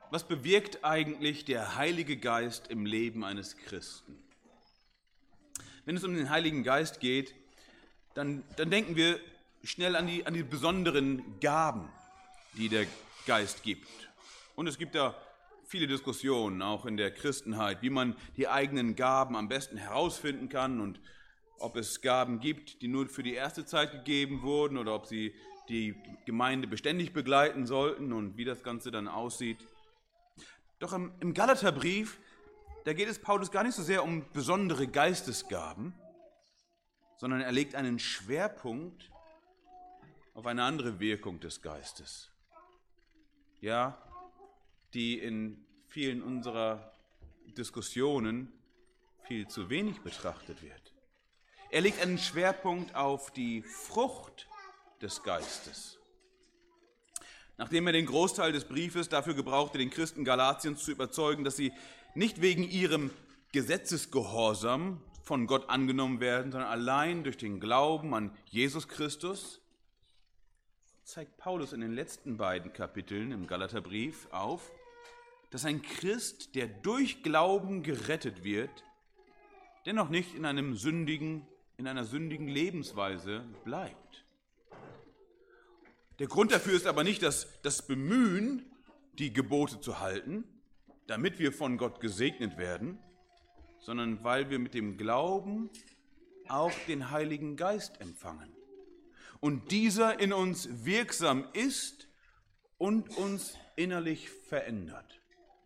Was bewirkt eigentlich der Heilige Geist im Leben eines Christen? Wenn es um den Heiligen Geist geht, dann denken wir schnell an die besonderen Gaben, die der Geist gibt. Und es gibt da viele Diskussionen, auch in der Christenheit, wie man die eigenen Gaben am besten herausfinden kann und ob es Gaben gibt, die nur für die erste Zeit gegeben wurden oder ob sie die Gemeinde beständig begleiten sollten und wie das Ganze dann aussieht. Doch im Galaterbrief, da geht es Paulus gar nicht so sehr um besondere Geistesgaben, sondern er legt einen Schwerpunkt auf eine andere Wirkung des Geistes. Ja, die in vielen unserer Diskussionen viel zu wenig betrachtet wird. Er legt einen Schwerpunkt auf die Frucht des Geistes. Nachdem er den Großteil des Briefes dafür gebrauchte, den Christen Galatiens zu überzeugen, dass sie nicht wegen ihrem Gesetzesgehorsam von Gott angenommen werden, sondern allein durch den Glauben an Jesus Christus, zeigt Paulus in den letzten beiden Kapiteln im Galaterbrief auf, dass ein Christ, der durch Glauben gerettet wird, dennoch nicht in einer sündigen Lebensweise bleibt. Der Grund dafür ist aber nicht das Bemühen, die Gebote zu halten, damit wir von Gott gesegnet werden, sondern weil wir mit dem Glauben auch den Heiligen Geist empfangen. Und dieser in uns wirksam ist und uns innerlich verändert.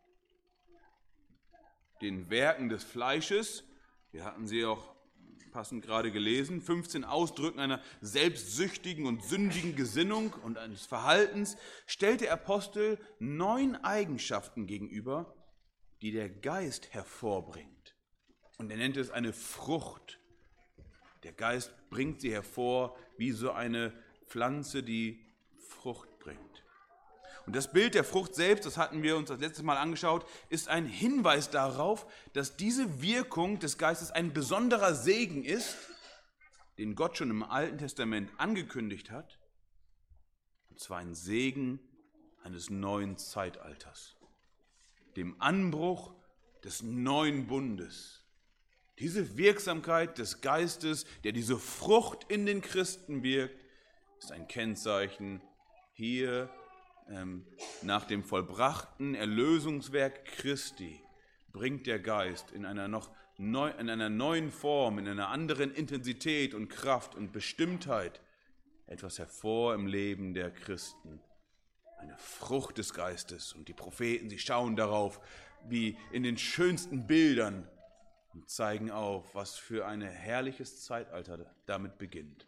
Den Werken des Fleisches, wir hatten sie auch passend gerade gelesen, 15 Ausdrücken einer selbstsüchtigen und sündigen Gesinnung und eines Verhaltens, stellt der Apostel 9 Eigenschaften gegenüber, die der Geist hervorbringt. Und er nennt es eine Frucht. Der Geist bringt sie hervor wie so eine Pflanze, die Frucht bringt. Und das Bild der Frucht selbst, das hatten wir uns das letzte Mal angeschaut, ist ein Hinweis darauf, dass diese Wirkung des Geistes ein besonderer Segen ist, den Gott schon im Alten Testament angekündigt hat, und zwar ein Segen eines neuen Zeitalters, dem Anbruch des neuen Bundes. Diese Wirksamkeit des Geistes, der diese Frucht in den Christen wirkt, ist ein Kennzeichen hier nach dem vollbrachten Erlösungswerk Christi bringt der Geist in einer neuen Form, in einer anderen Intensität und Kraft und Bestimmtheit etwas hervor im Leben der Christen. Eine Frucht des Geistes. Und die Propheten, sie schauen darauf, wie in den schönsten Bildern und zeigen auf, was für ein herrliches Zeitalter damit beginnt.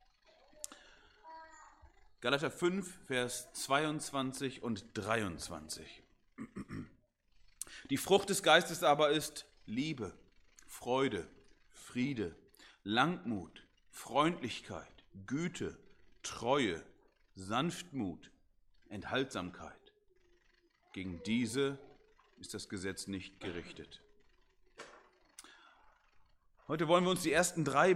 Galater 5, Vers 22 und 23. Die Frucht des Geistes aber ist Liebe, Freude, Friede, Langmut, Freundlichkeit, Güte, Treue, Sanftmut, Enthaltsamkeit. Gegen diese ist das Gesetz nicht gerichtet. Heute wollen wir uns diesen ersten 3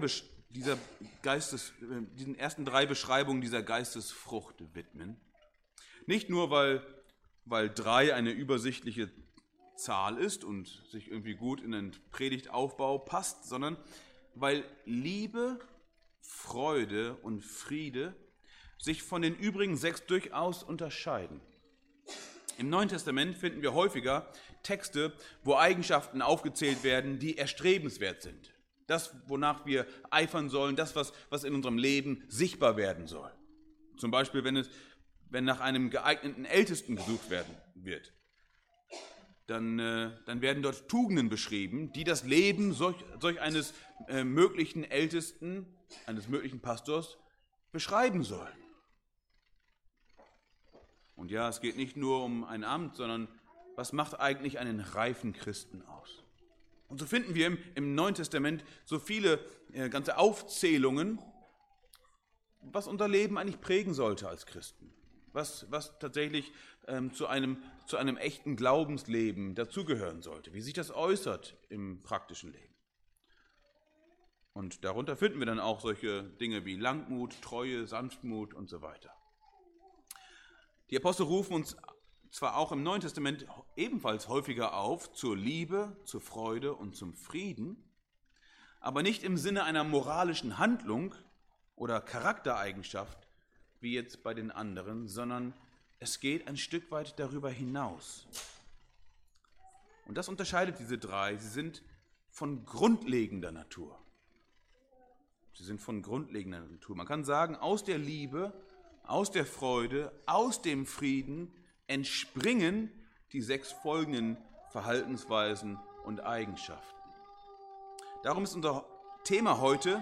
Beschreibungen dieser Geistesfrucht widmen. Nicht nur, weil 3 eine übersichtliche Zahl ist und sich irgendwie gut in den Predigtaufbau passt, sondern weil Liebe, Freude und Friede sich von den übrigen 6 durchaus unterscheiden. Im Neuen Testament finden wir häufiger Texte, wo Eigenschaften aufgezählt werden, die erstrebenswert sind. Das, wonach wir eifern sollen, das, was in unserem Leben sichtbar werden soll. Zum Beispiel, wenn nach einem geeigneten Ältesten gesucht werden wird, dann werden dort Tugenden beschrieben, die das Leben solch eines möglichen Ältesten, eines möglichen Pastors beschreiben sollen. Und ja, es geht nicht nur um ein Amt, sondern was macht eigentlich einen reifen Christen aus? Und so finden wir im Neuen Testament so viele ganze Aufzählungen, was unser Leben eigentlich prägen sollte als Christen. Was tatsächlich zu einem echten Glaubensleben dazugehören sollte. Wie sich das äußert im praktischen Leben. Und darunter finden wir dann auch solche Dinge wie Langmut, Treue, Sanftmut und so weiter. Die Apostel rufen uns zwar auch im Neuen Testament ebenfalls häufiger auf zur Liebe, zur Freude und zum Frieden, aber nicht im Sinne einer moralischen Handlung oder Charaktereigenschaft, wie jetzt bei den anderen, sondern es geht ein Stück weit darüber hinaus. Und das unterscheidet diese drei. Sie sind von grundlegender Natur. Sie sind von grundlegender Natur. Man kann sagen, aus der Liebe, aus der Freude, aus dem Frieden entspringen die 6 folgenden Verhaltensweisen und Eigenschaften. Darum ist unser Thema heute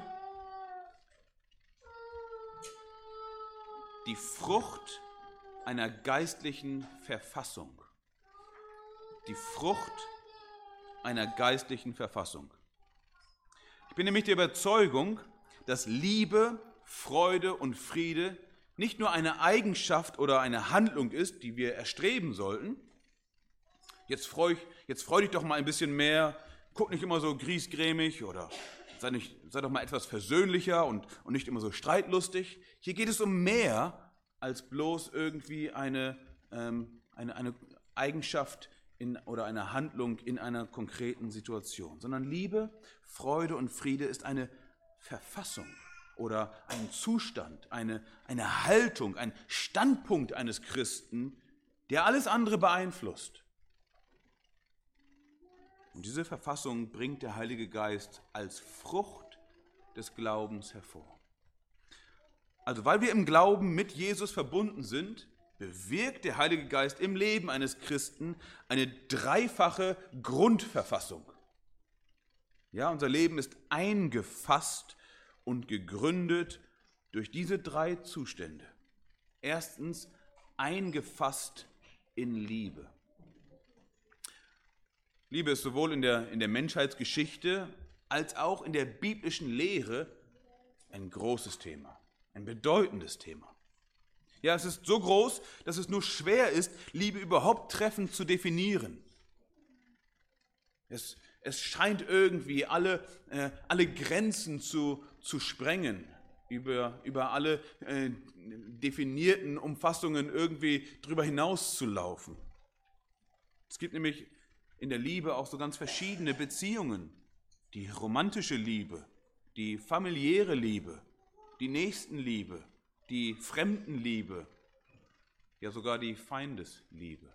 die Frucht einer geistlichen Verfassung. Die Frucht einer geistlichen Verfassung. Ich bin nämlich der Überzeugung, dass Liebe, Freude und Friede nicht nur eine Eigenschaft oder eine Handlung ist, die wir erstreben sollten. Jetzt freu dich doch mal ein bisschen mehr, guck nicht immer so griesgrämig oder sei doch mal etwas versöhnlicher und nicht immer so streitlustig. Hier geht es um mehr als bloß irgendwie eine Eigenschaft oder eine Handlung in einer konkreten Situation, sondern Liebe, Freude und Friede ist eine Verfassung oder ein Zustand, eine Haltung, ein Standpunkt eines Christen, der alles andere beeinflusst. Und diese Verfassung bringt der Heilige Geist als Frucht des Glaubens hervor. Also weil wir im Glauben mit Jesus verbunden sind, bewirkt der Heilige Geist im Leben eines Christen eine dreifache Grundverfassung. Ja, unser Leben ist eingefasst und gegründet durch diese 3 Zustände. Erstens, eingefasst in Liebe. Liebe ist sowohl in der Menschheitsgeschichte als auch in der biblischen Lehre ein großes Thema, ein bedeutendes Thema. Ja, es ist so groß, dass es nur schwer ist, Liebe überhaupt treffend zu definieren. Es scheint irgendwie alle Grenzen zu sprengen, über alle definierten Umfassungen irgendwie drüber hinaus zu laufen. Es gibt nämlich in der Liebe auch so ganz verschiedene Beziehungen. Die romantische Liebe, die familiäre Liebe, die Nächstenliebe, die Fremdenliebe, ja sogar die Feindesliebe.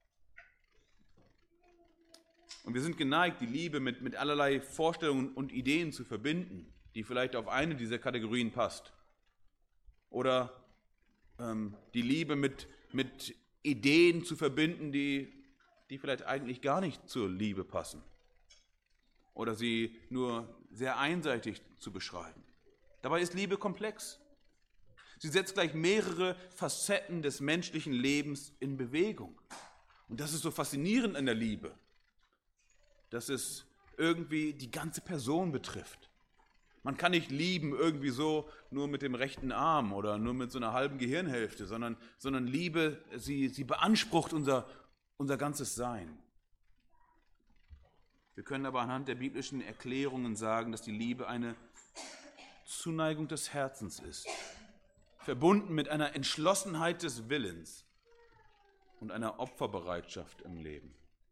Und wir sind geneigt, die Liebe mit allerlei Vorstellungen und Ideen zu verbinden, die vielleicht auf eine dieser Kategorien passt. Oder die Liebe mit Ideen zu verbinden, die vielleicht eigentlich gar nicht zur Liebe passen. Oder sie nur sehr einseitig zu beschreiben. Dabei ist Liebe komplex. Sie setzt gleich mehrere Facetten des menschlichen Lebens in Bewegung. Und das ist so faszinierend an der Liebe, dass es irgendwie die ganze Person betrifft. Man kann nicht lieben irgendwie so nur mit dem rechten Arm oder nur mit so einer halben Gehirnhälfte, sondern Liebe, sie beansprucht unser ganzes Sein. Wir können aber anhand der biblischen Erklärungen sagen, dass die Liebe eine Zuneigung des Herzens ist, verbunden mit einer Entschlossenheit des Willens und einer Opferbereitschaft im Leben.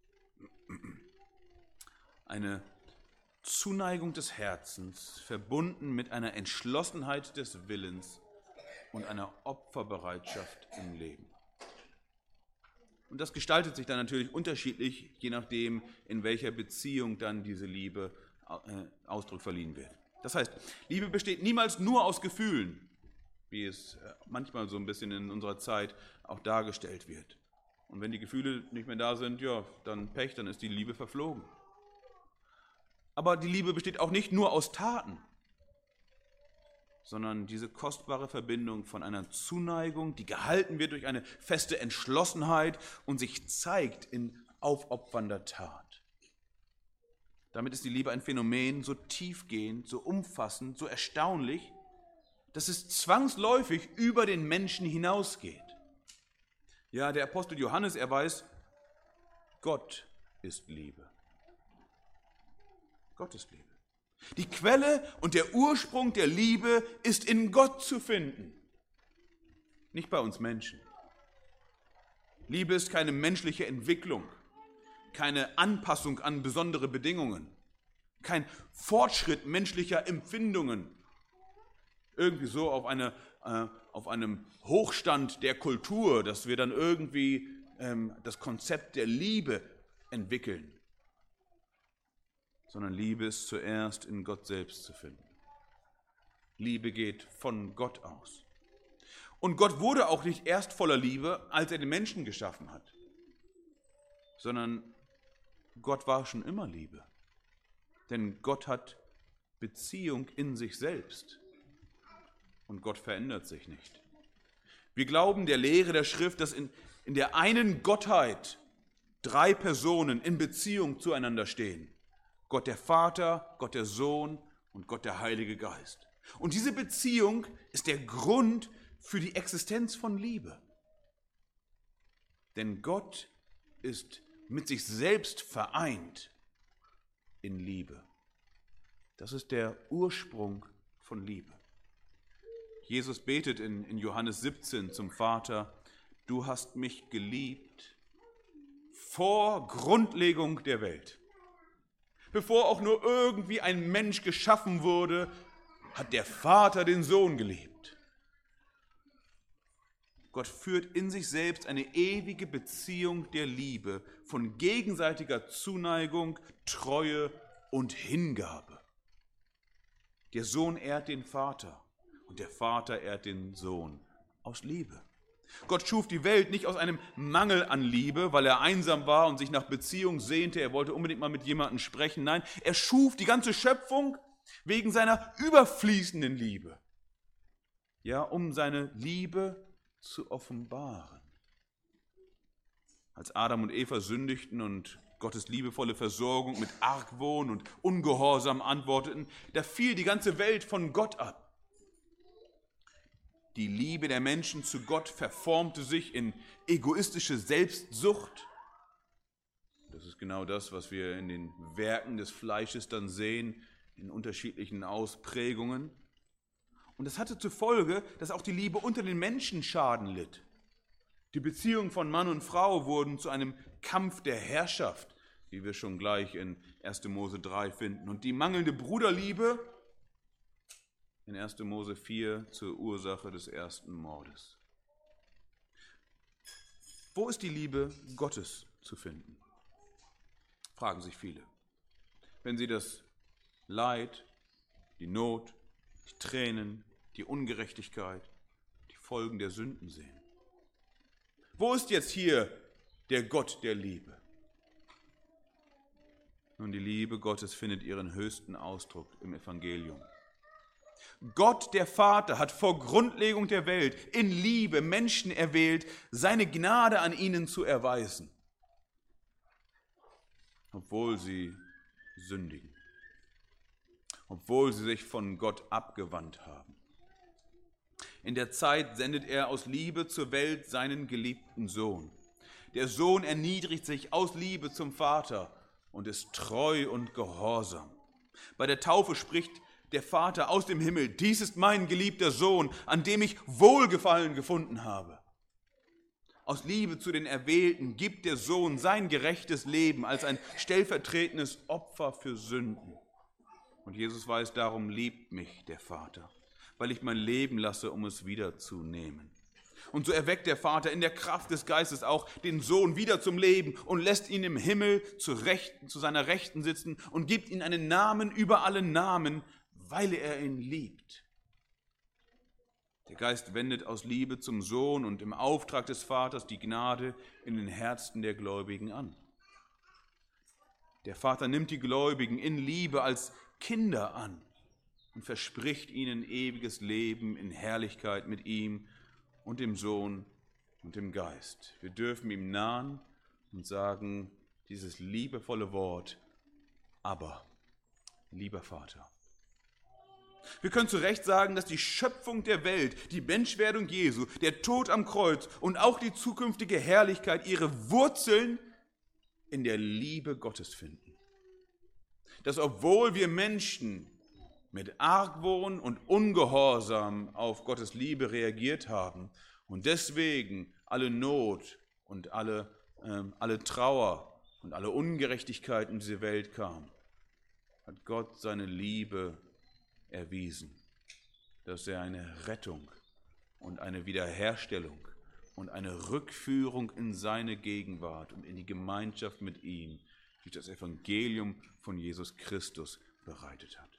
Eine Zuneigung des Herzens, verbunden mit einer Entschlossenheit des Willens und einer Opferbereitschaft im Leben. Und das gestaltet sich dann natürlich unterschiedlich, je nachdem, in welcher Beziehung dann diese Liebe Ausdruck verliehen wird. Das heißt, Liebe besteht niemals nur aus Gefühlen, wie es manchmal so ein bisschen in unserer Zeit auch dargestellt wird. Und wenn die Gefühle nicht mehr da sind, ja, dann Pech, dann ist die Liebe verflogen. Aber die Liebe besteht auch nicht nur aus Taten, sondern diese kostbare Verbindung von einer Zuneigung, die gehalten wird durch eine feste Entschlossenheit und sich zeigt in aufopfernder Tat. Damit ist die Liebe ein Phänomen so tiefgehend, so umfassend, so erstaunlich, dass es zwangsläufig über den Menschen hinausgeht. Ja, der Apostel Johannes, er weiß, Gott ist Liebe. Gott ist Liebe. Die Quelle und der Ursprung der Liebe ist in Gott zu finden, nicht bei uns Menschen. Liebe ist keine menschliche Entwicklung, keine Anpassung an besondere Bedingungen, kein Fortschritt menschlicher Empfindungen, irgendwie so auf einem Hochstand der Kultur, dass wir dann irgendwie das Konzept der Liebe entwickeln, sondern Liebe ist zuerst in Gott selbst zu finden. Liebe geht von Gott aus. Und Gott wurde auch nicht erst voller Liebe, als er den Menschen geschaffen hat, sondern Gott war schon immer Liebe. Denn Gott hat Beziehung in sich selbst und Gott verändert sich nicht. Wir glauben der Lehre der Schrift, dass in der einen Gottheit 3 Personen in Beziehung zueinander stehen. Gott der Vater, Gott der Sohn und Gott der Heilige Geist. Und diese Beziehung ist der Grund für die Existenz von Liebe. Denn Gott ist mit sich selbst vereint in Liebe. Das ist der Ursprung von Liebe. Jesus betet in Johannes 17 zum Vater: Du hast mich geliebt vor Grundlegung der Welt. Bevor auch nur irgendwie ein Mensch geschaffen wurde, hat der Vater den Sohn geliebt. Gott führt in sich selbst eine ewige Beziehung der Liebe, von gegenseitiger Zuneigung, Treue und Hingabe. Der Sohn ehrt den Vater und der Vater ehrt den Sohn aus Liebe. Gott schuf die Welt nicht aus einem Mangel an Liebe, weil er einsam war und sich nach Beziehung sehnte. Er wollte unbedingt mal mit jemandem sprechen. Nein, er schuf die ganze Schöpfung wegen seiner überfließenden Liebe. Ja, um seine Liebe zu offenbaren. Als Adam und Eva sündigten und Gottes liebevolle Versorgung mit Argwohn und Ungehorsam antworteten, da fiel die ganze Welt von Gott ab. Die Liebe der Menschen zu Gott verformte sich in egoistische Selbstsucht. Das ist genau das, was wir in den Werken des Fleisches dann sehen, in unterschiedlichen Ausprägungen. Und das hatte zur Folge, dass auch die Liebe unter den Menschen Schaden litt. Die Beziehungen von Mann und Frau wurden zu einem Kampf der Herrschaft, wie wir schon gleich in 1. Mose 3 finden. Und die mangelnde Bruderliebe in 1. Mose 4 zur Ursache des ersten Mordes. Wo ist die Liebe Gottes zu finden? Fragen sich viele. Wenn sie das Leid, die Not, die Tränen, die Ungerechtigkeit, die Folgen der Sünden sehen. Wo ist jetzt hier der Gott der Liebe? Nun, die Liebe Gottes findet ihren höchsten Ausdruck im Evangelium. Gott, der Vater, hat vor Grundlegung der Welt in Liebe Menschen erwählt, seine Gnade an ihnen zu erweisen, obwohl sie sündigen, obwohl sie sich von Gott abgewandt haben. In der Zeit sendet er aus Liebe zur Welt seinen geliebten Sohn. Der Sohn erniedrigt sich aus Liebe zum Vater und ist treu und gehorsam. Bei der Taufe spricht der Vater aus dem Himmel: Dies ist mein geliebter Sohn, an dem ich Wohlgefallen gefunden habe. Aus Liebe zu den Erwählten gibt der Sohn sein gerechtes Leben als ein stellvertretendes Opfer für Sünden. Und Jesus weiß, darum liebt mich der Vater, weil ich mein Leben lasse, um es wiederzunehmen. Und so erweckt der Vater in der Kraft des Geistes auch den Sohn wieder zum Leben und lässt ihn im Himmel zu seiner Rechten sitzen und gibt ihm einen Namen über alle Namen, weil er ihn liebt. Der Geist wendet aus Liebe zum Sohn und im Auftrag des Vaters die Gnade in den Herzen der Gläubigen an. Der Vater nimmt die Gläubigen in Liebe als Kinder an und verspricht ihnen ewiges Leben in Herrlichkeit mit ihm und dem Sohn und dem Geist. Wir dürfen ihm nahen und sagen dieses liebevolle Wort: Aber, lieber Vater. Wir können zu Recht sagen, dass die Schöpfung der Welt, die Menschwerdung Jesu, der Tod am Kreuz und auch die zukünftige Herrlichkeit ihre Wurzeln in der Liebe Gottes finden. Dass obwohl wir Menschen mit Argwohn und Ungehorsam auf Gottes Liebe reagiert haben und deswegen alle Not und alle Trauer und alle Ungerechtigkeit in diese Welt kam, hat Gott seine Liebe erwiesen, dass er eine Rettung und eine Wiederherstellung und eine Rückführung in seine Gegenwart und in die Gemeinschaft mit ihm durch das Evangelium von Jesus Christus bereitet hat.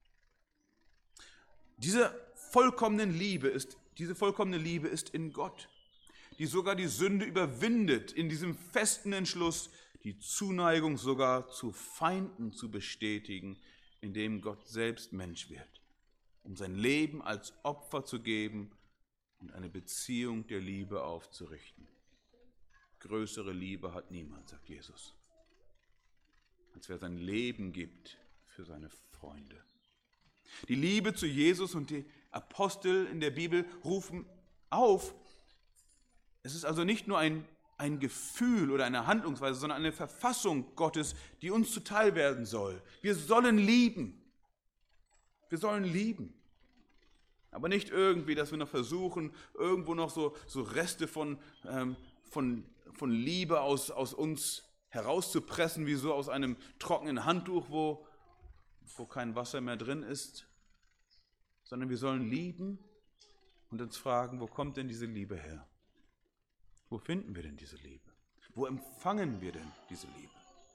Diese vollkommene Liebe ist in Gott, die sogar die Sünde überwindet, in diesem festen Entschluss, die Zuneigung sogar zu Feinden zu bestätigen, indem Gott selbst Mensch wird, um sein Leben als Opfer zu geben und eine Beziehung der Liebe aufzurichten. Größere Liebe hat niemand, sagt Jesus, als wer sein Leben gibt für seine Freunde. Die Liebe zu Jesus und die Apostel in der Bibel rufen auf. Es ist also nicht nur ein Gefühl oder eine Handlungsweise, sondern eine Verfassung Gottes, die uns zuteil werden soll. Wir sollen lieben. Wir sollen lieben. Aber nicht irgendwie, dass wir noch versuchen, irgendwo noch so Reste von Liebe aus uns herauszupressen, wie so aus einem trockenen Handtuch, wo kein Wasser mehr drin ist. Sondern wir sollen lieben und uns fragen, wo kommt denn diese Liebe her? Wo finden wir denn diese Liebe? Wo empfangen wir denn diese Liebe?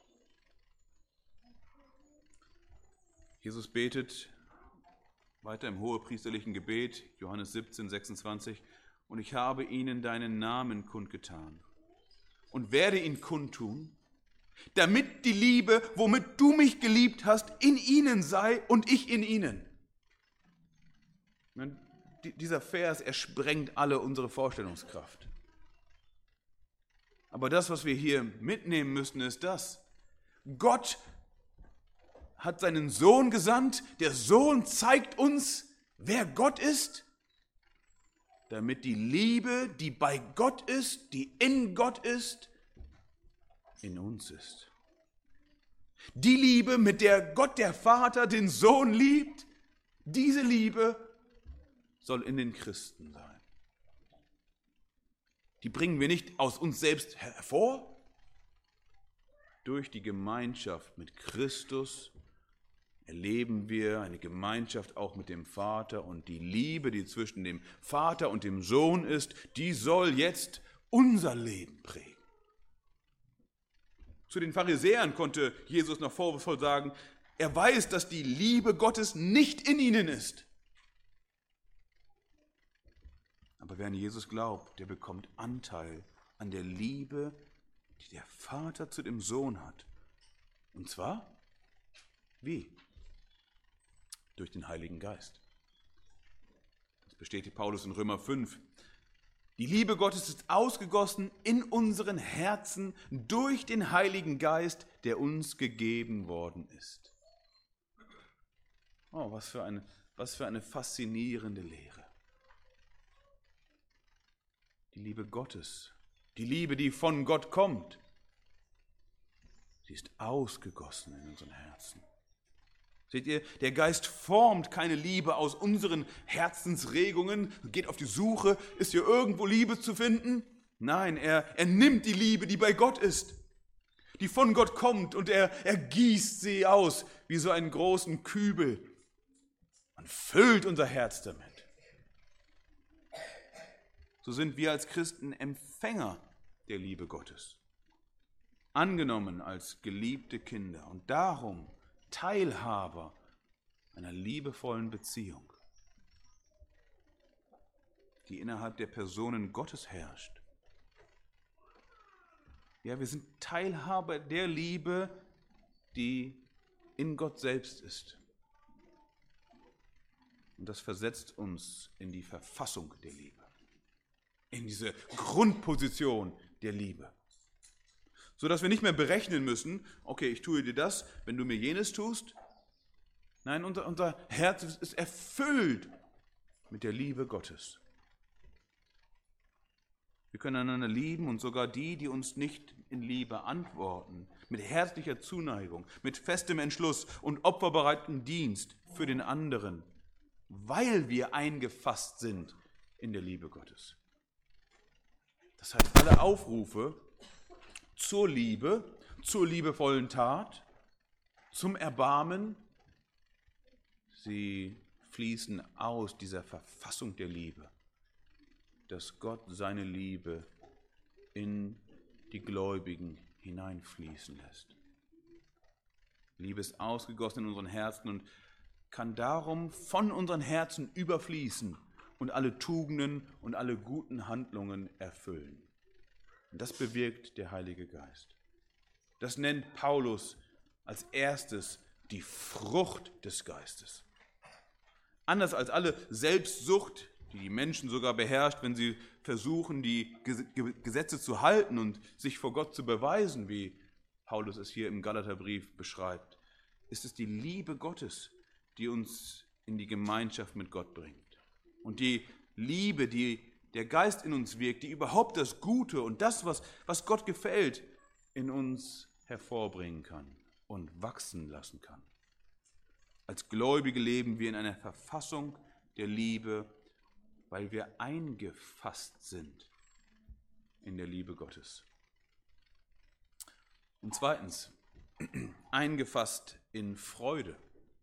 Jesus betet weiter im hohepriesterlichen Gebet, Johannes 17, 26, und ich habe ihnen deinen Namen kundgetan und werde ihn kundtun, damit die Liebe, womit du mich geliebt hast, in ihnen sei und ich in ihnen. Dieser Vers, er sprengt alle unsere Vorstellungskraft. Aber das, was wir hier mitnehmen müssen, ist das: Gott hat seinen Sohn gesandt, der Sohn zeigt uns, wer Gott ist, damit die Liebe, die bei Gott ist, die in Gott ist, in uns ist. Die Liebe, mit der Gott der Vater den Sohn liebt, diese Liebe soll in den Christen sein. Die bringen wir nicht aus uns selbst hervor. Durch die Gemeinschaft mit Christus erleben wir eine Gemeinschaft auch mit dem Vater, und die Liebe, die zwischen dem Vater und dem Sohn ist, die soll jetzt unser Leben prägen. Zu den Pharisäern konnte Jesus noch vorwurfsvoll sagen, er weiß, dass die Liebe Gottes nicht in ihnen ist. Aber wer an Jesus glaubt, der bekommt Anteil an der Liebe, die der Vater zu dem Sohn hat. Und zwar, wie? Durch den Heiligen Geist. Das bestätigt Paulus in Römer 5. Die Liebe Gottes ist ausgegossen in unseren Herzen durch den Heiligen Geist, der uns gegeben worden ist. Oh, was für eine faszinierende Lehre. Die Liebe Gottes, die Liebe, die von Gott kommt, sie ist ausgegossen in unseren Herzen. Seht ihr, der Geist formt keine Liebe aus unseren Herzensregungen, geht auf die Suche, ist hier irgendwo Liebe zu finden? Nein, er nimmt die Liebe, die bei Gott ist, die von Gott kommt, und er gießt sie aus wie so einen großen Kübel und füllt unser Herz damit. So sind wir als Christen Empfänger der Liebe Gottes, angenommen als geliebte Kinder und darum Teilhaber einer liebevollen Beziehung, die innerhalb der Personen Gottes herrscht. Ja, wir sind Teilhaber der Liebe, die in Gott selbst ist. Und das versetzt uns in die Verfassung der Liebe, in diese Grundposition der Liebe. Sodass wir nicht mehr berechnen müssen, okay, ich tue dir das, wenn du mir jenes tust. Nein, unser Herz ist erfüllt mit der Liebe Gottes. Wir können einander lieben, und sogar die uns nicht in Liebe antworten, mit herzlicher Zuneigung, mit festem Entschluss und opferbereitem Dienst für den anderen, weil wir eingefasst sind in der Liebe Gottes. Das heißt, alle Aufrufe zur Liebe, zur liebevollen Tat, zum Erbarmen, sie fließen aus dieser Verfassung der Liebe, dass Gott seine Liebe in die Gläubigen hineinfließen lässt. Liebe ist ausgegossen in unseren Herzen und kann darum von unseren Herzen überfließen und alle Tugenden und alle guten Handlungen erfüllen. Und das bewirkt der Heilige Geist. Das nennt Paulus als erstes die Frucht des Geistes. Anders als alle Selbstsucht, die die Menschen sogar beherrscht, wenn sie versuchen, die Gesetze zu halten und sich vor Gott zu beweisen, wie Paulus es hier im Galaterbrief beschreibt, ist es die Liebe Gottes, die uns in die Gemeinschaft mit Gott bringt. Und die Liebe, die der Geist in uns wirkt, die überhaupt das Gute und das, was Gott gefällt, in uns hervorbringen kann und wachsen lassen kann. Als Gläubige leben wir in einer Verfassung der Liebe, weil wir eingefasst sind in der Liebe Gottes. Und zweitens, eingefasst in Freude.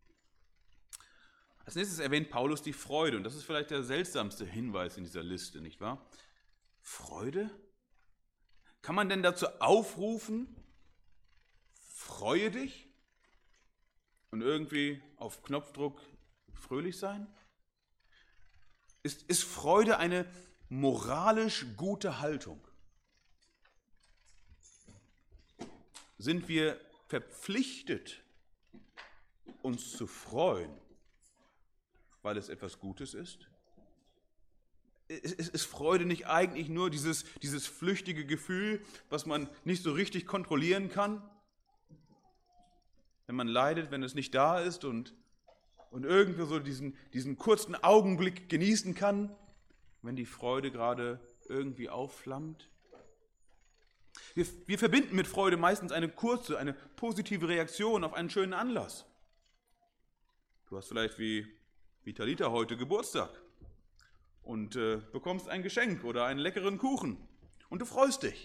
Als nächstes erwähnt Paulus die Freude, und das ist vielleicht der seltsamste Hinweis in dieser Liste, nicht wahr? Freude? Kann man denn dazu aufrufen, freue dich und irgendwie auf Knopfdruck fröhlich sein? Ist Freude eine moralisch gute Haltung? Sind wir verpflichtet, uns zu freuen, weil es etwas Gutes ist? Ist Freude nicht eigentlich nur dieses flüchtige Gefühl, was man nicht so richtig kontrollieren kann? Wenn man leidet, wenn es nicht da ist und irgendwie so diesen kurzen Augenblick genießen kann, wenn die Freude gerade irgendwie aufflammt? Wir verbinden mit Freude meistens eine kurze, eine positive Reaktion auf einen schönen Anlass. Du hast vielleicht wie Talita heute Geburtstag und bekommst ein Geschenk oder einen leckeren Kuchen und du freust dich.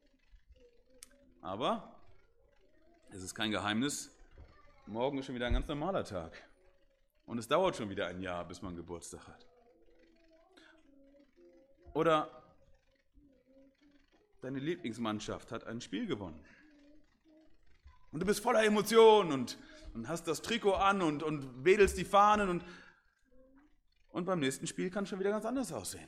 Aber es ist kein Geheimnis, morgen ist schon wieder ein ganz normaler Tag und es dauert schon wieder ein Jahr, bis man Geburtstag hat. Oder deine Lieblingsmannschaft hat ein Spiel gewonnen und du bist voller Emotionen und hast das Trikot an und wedelst die Fahnen und beim nächsten Spiel kann es schon wieder ganz anders aussehen.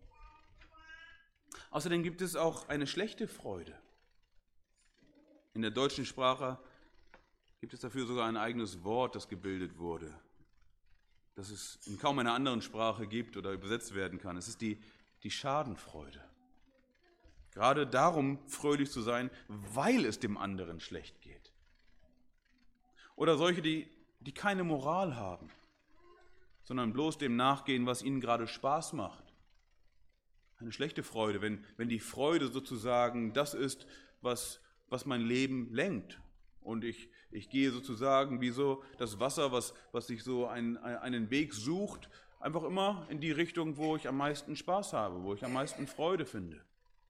Außerdem gibt es auch eine schlechte Freude. In der deutschen Sprache gibt es dafür sogar ein eigenes Wort, das gebildet wurde, das es in kaum einer anderen Sprache gibt oder übersetzt werden kann. Es ist die Schadenfreude. Gerade darum fröhlich zu sein, weil es dem anderen schlecht geht. Oder solche, die keine Moral haben, sondern bloß dem nachgehen, was ihnen gerade Spaß macht. Eine schlechte Freude, wenn die Freude sozusagen das ist, was mein Leben lenkt. Und ich gehe sozusagen wie so das Wasser, was sich so einen Weg sucht, einfach immer in die Richtung, wo ich am meisten Spaß habe, wo ich am meisten Freude finde.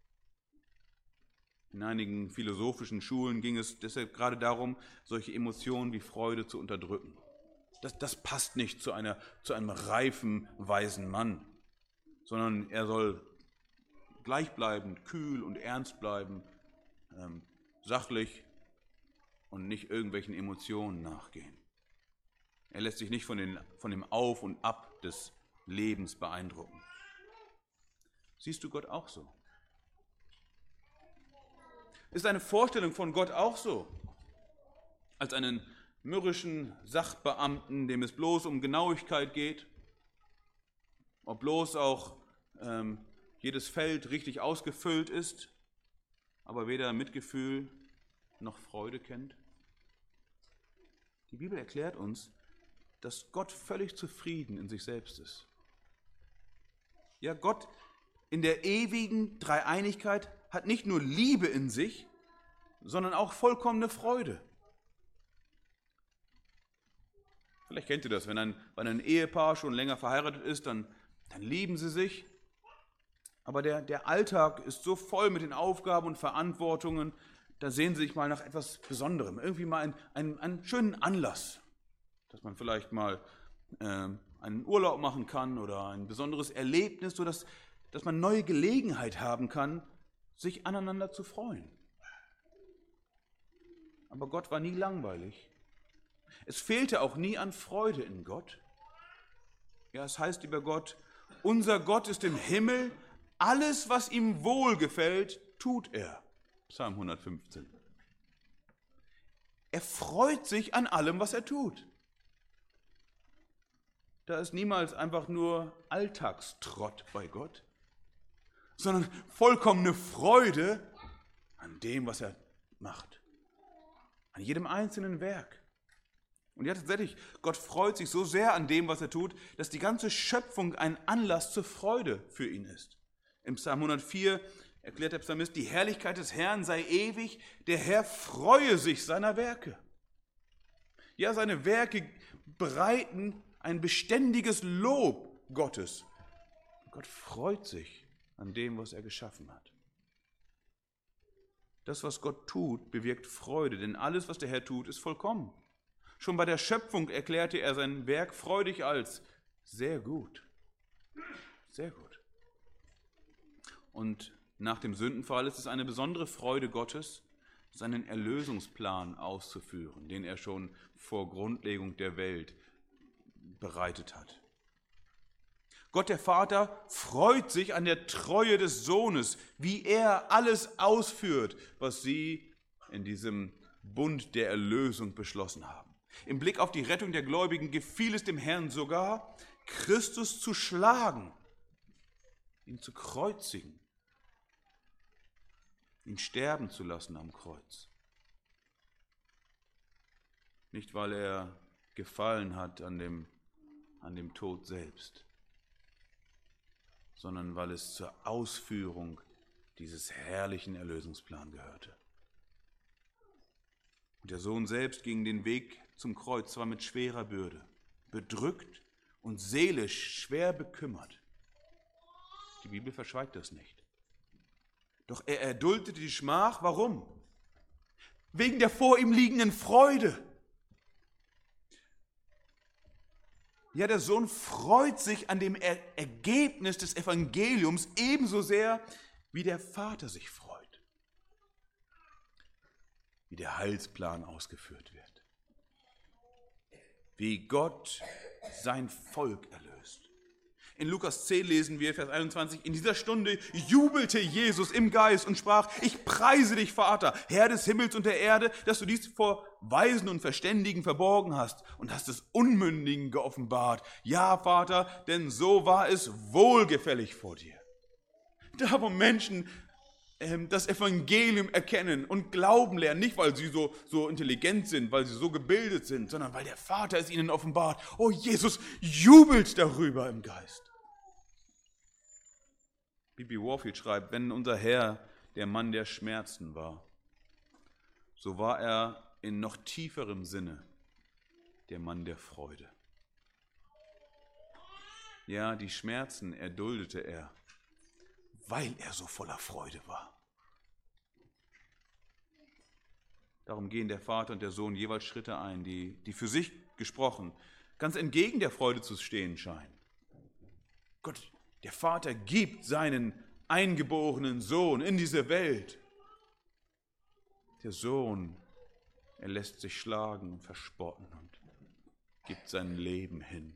In einigen philosophischen Schulen ging es deshalb gerade darum, solche Emotionen wie Freude zu unterdrücken. Das passt nicht zu einem reifen, weisen Mann, sondern er soll gleichbleibend, kühl und ernst bleiben, sachlich und nicht irgendwelchen Emotionen nachgehen. Er lässt sich nicht von dem Auf und Ab des Lebens beeindrucken. Siehst du Gott auch so? Ist deine Vorstellung von Gott auch so? Als einen mürrischen Sachbeamten, dem es bloß um Genauigkeit geht? Ob bloß auch jedes Feld richtig ausgefüllt ist, aber weder Mitgefühl noch Freude kennt? Die Bibel erklärt uns, dass Gott völlig zufrieden in sich selbst ist. Ja, Gott in der ewigen Dreieinigkeit hat nicht nur Liebe in sich, sondern auch vollkommene Freude. Vielleicht kennt ihr das, wenn ein Ehepaar schon länger verheiratet ist, dann lieben sie sich, Aber der Alltag ist so voll mit den Aufgaben und Verantwortungen, da sehen sie sich mal nach etwas Besonderem, irgendwie mal einen schönen Anlass, dass man vielleicht mal einen Urlaub machen kann oder ein besonderes Erlebnis, sodass man neue Gelegenheit haben kann, sich aneinander zu freuen. Aber Gott war nie langweilig. Es fehlte auch nie an Freude in Gott. Ja, es heißt über Gott, unser Gott ist im Himmel, alles, was ihm wohlgefällt, tut er. Psalm 115. Er freut sich an allem, was er tut. Da ist niemals einfach nur Alltagstrott bei Gott, sondern vollkommene Freude an dem, was er macht. An jedem einzelnen Werk. Und ja, tatsächlich, Gott freut sich so sehr an dem, was er tut, dass die ganze Schöpfung ein Anlass zur Freude für ihn ist. Im Psalm 104 erklärt der Psalmist, die Herrlichkeit des Herrn sei ewig, der Herr freue sich seiner Werke. Ja, seine Werke bereiten ein beständiges Lob Gottes. Gott freut sich an dem, was er geschaffen hat. Das, was Gott tut, bewirkt Freude, denn alles, was der Herr tut, ist vollkommen. Schon bei der Schöpfung erklärte er sein Werk freudig als sehr gut. Sehr gut. Und nach dem Sündenfall ist es eine besondere Freude Gottes, seinen Erlösungsplan auszuführen, den er schon vor Grundlegung der Welt bereitet hat. Gott der Vater freut sich an der Treue des Sohnes, wie er alles ausführt, was sie in diesem Bund der Erlösung beschlossen haben. Im Blick auf die Rettung der Gläubigen gefiel es dem Herrn sogar, Christus zu schlagen, ihn zu kreuzigen, ihn sterben zu lassen am Kreuz. Nicht, weil er gefallen hat an dem Tod selbst, sondern weil es zur Ausführung dieses herrlichen Erlösungsplans gehörte. Und der Sohn selbst ging den Weg zum Kreuz zwar mit schwerer Bürde, bedrückt und seelisch schwer bekümmert. Die Bibel verschweigt das nicht. Doch er erduldete die Schmach, warum? Wegen der vor ihm liegenden Freude. Ja, der Sohn freut sich an dem Ergebnis des Evangeliums ebenso sehr, wie der Vater sich freut. Wie der Heilsplan ausgeführt wird. Wie Gott sein Volk erlöst. In Lukas 10 lesen wir, Vers 21, in dieser Stunde jubelte Jesus im Geist und sprach, ich preise dich, Vater, Herr des Himmels und der Erde, dass du dies vor Weisen und Verständigen verborgen hast und hast es Unmündigen geoffenbart. Ja, Vater, denn so war es wohlgefällig vor dir. Da, wo Menschen das Evangelium erkennen und glauben lernen, nicht weil sie so intelligent sind, weil sie so gebildet sind, sondern weil der Vater es ihnen offenbart. Oh, Jesus jubelt darüber im Geist. B.B. Warfield schreibt, wenn unser Herr der Mann der Schmerzen war, so war er in noch tieferem Sinne der Mann der Freude. Ja, die Schmerzen erduldete er, weil er so voller Freude war. Darum gehen der Vater und der Sohn jeweils Schritte ein, die für sich gesprochen ganz entgegen der Freude zu stehen scheinen. Gott, der Vater gibt seinen eingeborenen Sohn in diese Welt. Der Sohn, er lässt sich schlagen und verspotten und gibt sein Leben hin.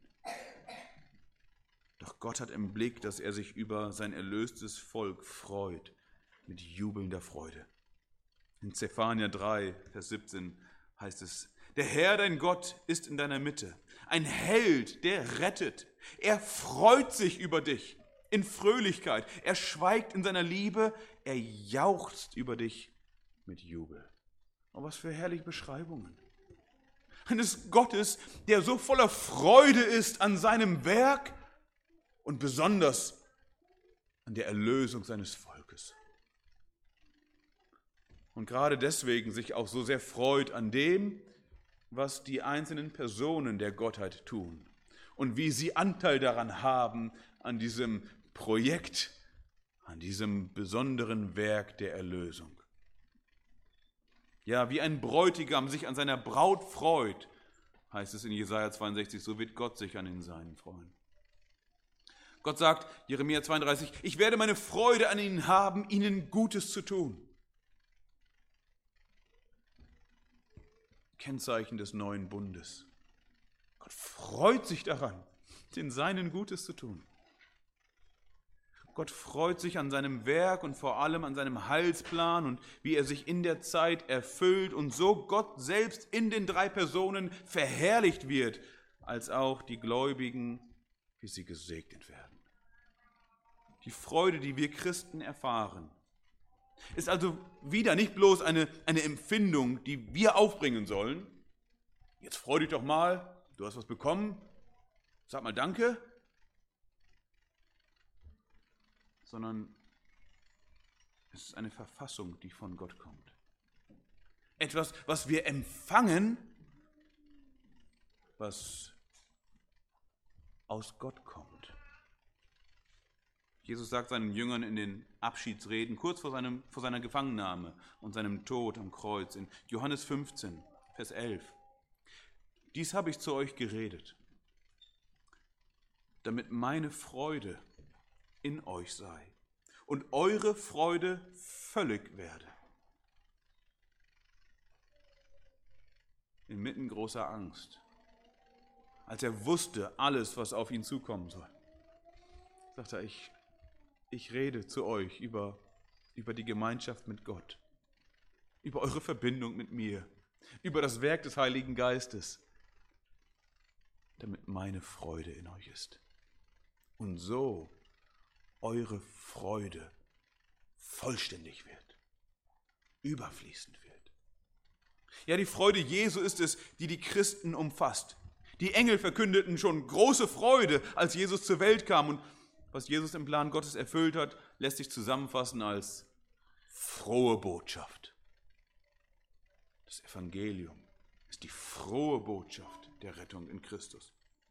Doch Gott hat im Blick, dass er sich über sein erlöstes Volk freut, mit jubelnder Freude. In Zephania 3, Vers 17 heißt es, der Herr, dein Gott, ist in deiner Mitte, ein Held, der rettet. Er freut sich über dich in Fröhlichkeit. Er schweigt in seiner Liebe, er jauchzt über dich mit Jubel. Oh, was für herrliche Beschreibungen. Eines Gottes, der so voller Freude ist an seinem Werk und besonders an der Erlösung seines Volkes. Und gerade deswegen sich auch so sehr freut an dem, was die einzelnen Personen der Gottheit tun und wie sie Anteil daran haben, an diesem Projekt an diesem besonderen Werk der Erlösung. Ja, wie ein Bräutigam sich an seiner Braut freut, heißt es in Jesaja 62, so wird Gott sich an den Seinen freuen. Gott sagt, Jeremia 32, ich werde meine Freude an ihnen haben, ihnen Gutes zu tun. Kennzeichen des neuen Bundes. Gott freut sich daran, den Seinen Gutes zu tun. Gott freut sich an seinem Werk und vor allem an seinem Heilsplan und wie er sich in der Zeit erfüllt und so Gott selbst in den 3 Personen verherrlicht wird, als auch die Gläubigen, wie sie gesegnet werden. Die Freude, die wir Christen erfahren, ist also wieder nicht bloß eine Empfindung, die wir aufbringen sollen. Jetzt freu dich doch mal, du hast was bekommen, sag mal Danke. Sondern es ist eine Verfassung, die von Gott kommt. Etwas, was wir empfangen, was aus Gott kommt. Jesus sagt seinen Jüngern in den Abschiedsreden, kurz vor seiner Gefangennahme und seinem Tod am Kreuz, in Johannes 15, Vers 11, dies habe ich zu euch geredet, damit meine Freude in euch sei und eure Freude völlig werde. Inmitten großer Angst, als er wusste alles, was auf ihn zukommen soll, sagte er, ich rede zu euch über die Gemeinschaft mit Gott, über eure Verbindung mit mir, über das Werk des Heiligen Geistes, damit meine Freude in euch ist. Und so eure Freude vollständig wird, überfließend wird. Ja, die Freude Jesu ist es, die die Christen umfasst. Die Engel verkündeten schon große Freude, als Jesus zur Welt kam. Und was Jesus im Plan Gottes erfüllt hat, lässt sich zusammenfassen als frohe Botschaft. Das Evangelium ist die frohe Botschaft der Rettung in Christus.